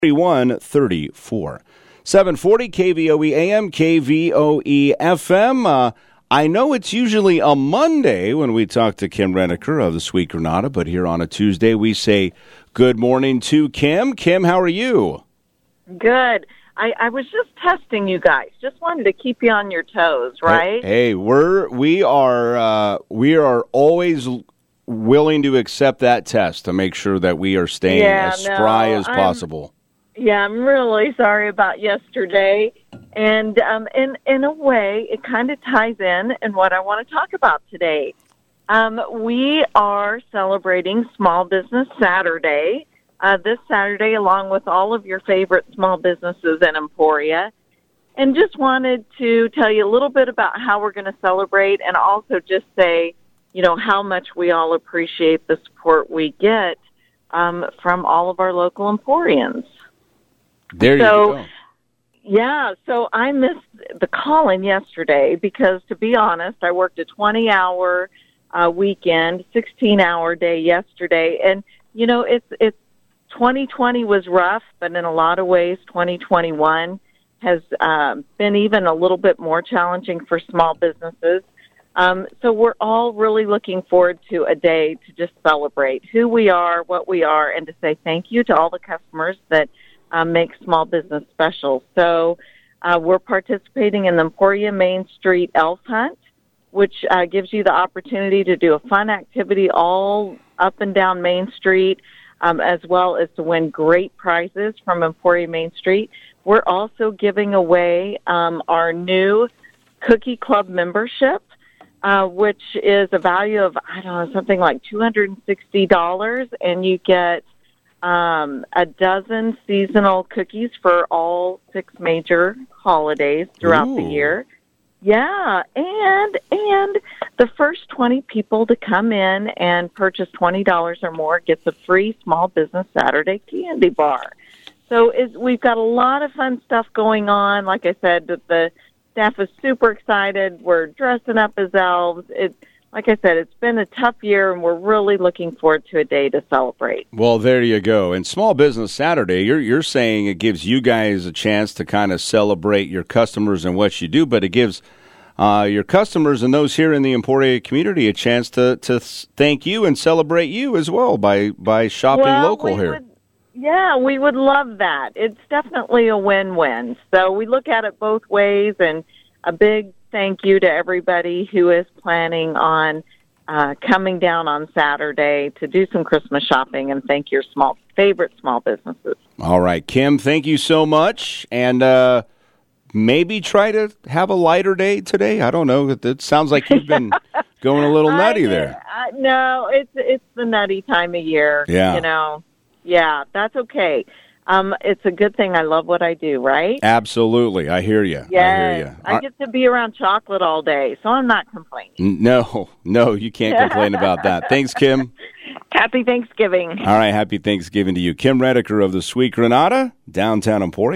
3134. 740 KVOE AM, KVOE FM. I know it's usually a Monday when we talk to Kim Redeker of the Sweet Granada, but here on a Tuesday we say good morning to Kim. Kim, how are you? Good. I was just testing you guys. Just wanted to keep you on your toes, right? Hey, we are always willing to accept that test to make sure that we are staying as spry as possible. I'm really sorry about yesterday. And in a way, it kind of ties in what I want to talk about today. We are celebrating Small Business Saturday this Saturday, along with all of your favorite small businesses in Emporia. And just wanted to tell you a little bit about how we're going to celebrate, and also just say, how much we all appreciate the support we get from all of our local Emporians. There you go. Yeah, so I missed the call-in yesterday because, to be honest, I worked a 20-hour weekend, 16-hour day yesterday. And, it's 2020 was rough, but in a lot of ways, 2021 has been even a little bit more challenging for small businesses. So we're all really looking forward to a day to just celebrate who we are, what we are, and to say thank you to all the customers that make small business special. So we're participating in the Emporia Main Street Elf Hunt, which gives you the opportunity to do a fun activity all up and down Main Street, as well as to win great prizes from Emporia Main Street. We're also giving away our new Cookie Club membership, which is a value of, something like $260, and you get a dozen seasonal cookies for all 6 major holidays throughout the year. Yeah, and the first 20 people to come in and purchase $20 or more gets a free Small Business Saturday candy bar. So we've got a lot of fun stuff going on. Like I said, the staff is super excited. We're dressing up as elves. Like I said, it's been a tough year, and we're really looking forward to a day to celebrate. Well, there you go. And Small Business Saturday, you're saying it gives you guys a chance to kind of celebrate your customers and what you do, but it gives your customers and those here in the Emporia community a chance to thank you and celebrate you as well by shopping local here. We would love that. It's definitely a win-win. So we look at it both ways, and a big thank you to everybody who is planning on coming down on Saturday to do some Christmas shopping and thank your favorite small businesses. All right, Kim, thank you so much. And maybe try to have a lighter day today. I don't know. It sounds like you've been going a little nutty there. No, it's the nutty time of year. Yeah. Yeah, that's okay. It's a good thing. I love what I do, right? Absolutely. I hear you. Yeah. I get to be around chocolate all day, so I'm not complaining. No, you can't complain about that. Thanks, Kim. Happy Thanksgiving. All right, happy Thanksgiving to you. Kim Redeker of the Sweet Granada, downtown Emporia.